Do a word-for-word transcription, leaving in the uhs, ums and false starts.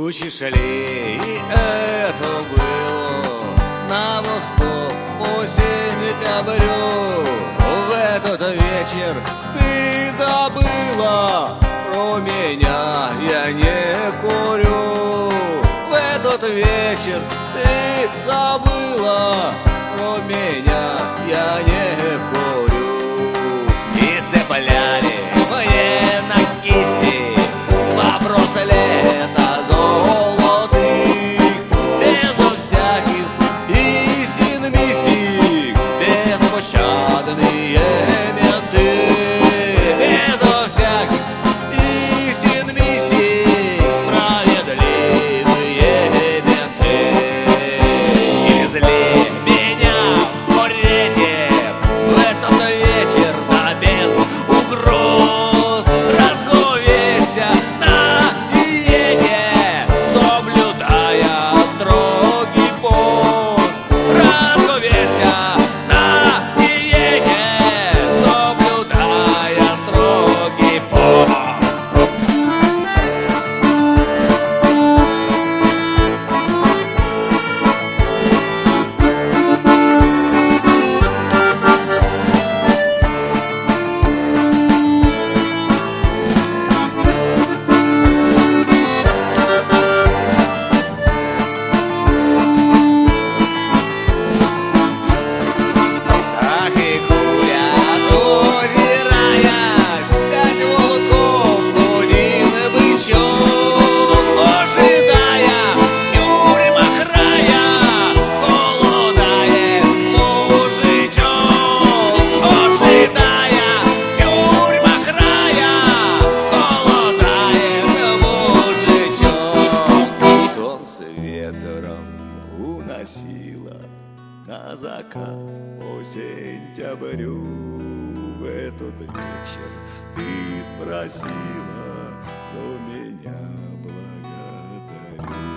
Тучи шли, и это было на восток по сентябрю. В этот вечер ты забыла про меня, я не курю. В этот вечер ты забыла про меня, я не курю. И цепляли мне на кисти вопросы лета золотых, безо всяких истин мистик, беспощадные менты, безо всяких истин мистик, справедливые менты. И везли меня в карете в этот вечер, да без угроз, разговеся на диете, соблюдая строгий пост. Разговеся на диете, соблюдая строгий пост. Так и курят, озираясь, пять волков, один бычок, ожидая в тюрьмах рая, голодает мужичок. Ожидая в тюрьмах рая, голодает мужичок. Солнце ветром уносило на закат по сентябрю. В этот вечер ты спросила про меня, благодарю.